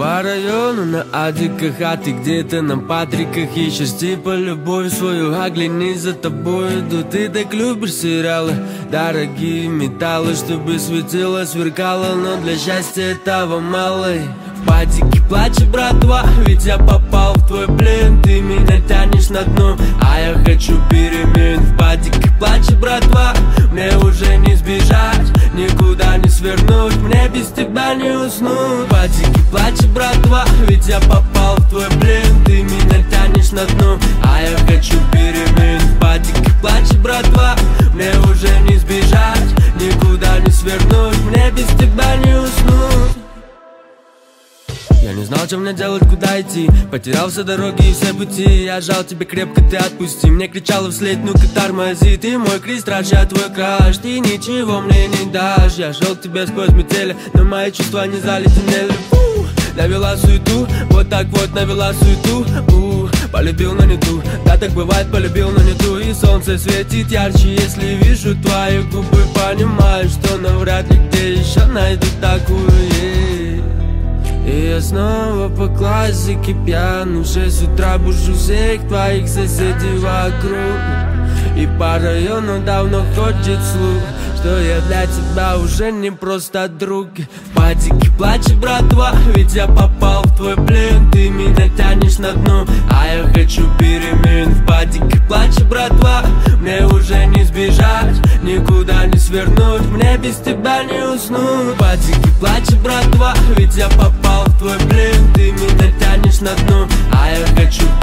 по району на адиках, а ты где-то на Патриках ищешь типа любовь свою, а гляни, за тобой иду. Ты так любишь сериалы, дорогие металлы, чтобы светило, сверкало, но для счастья этого мало. В падике плачет братва, ведь я попал в твой плен. Ты меня тянешь на дно, а я хочу перемен. В падике плачет братва, мне уже не сбежать, никуда не свернуть, мне без тебя не уснуть. В падике плачет братва, ведь я попал в твой плен. Ты меня тянешь на дно, а я хочу перемен. В падике плачет братва, мне уже не сбежать, никуда не свернуть, мне без тебя не уснуть. Я не знал, чем мне делать, куда идти, потерял все дороги и все пути. Я жал тебе крепко, ты отпусти. Мне кричала вслед, ну-ка тормози. Ты мой крестраж, я твой краш, ты ничего мне не дашь. Я шел к тебе сквозь метели, но мои чувства не заледенели. Навела суету, вот так вот навела суету. Полюбил, но не ту, да так бывает, полюбил, но не ту. И солнце светит ярче, если вижу твои губы. Понимаю, что навряд ли где еще найду такую. И я снова по классике пьян. В 6 утра бужу всех твоих соседей вокруг. И по району давно ходит слух, что я для тебя уже не просто друг. В падике плачет братва, ведь я попал в твой плен. Ты меня тянешь на дно, а я хочу перемен. В падике плачет братва, мне уже не сбежать, никуда не свернуть, мне без тебя не уснуть. В падике плачет братва, ведь я попал в твой плен. Ты меня тянешь на дно, а я хочу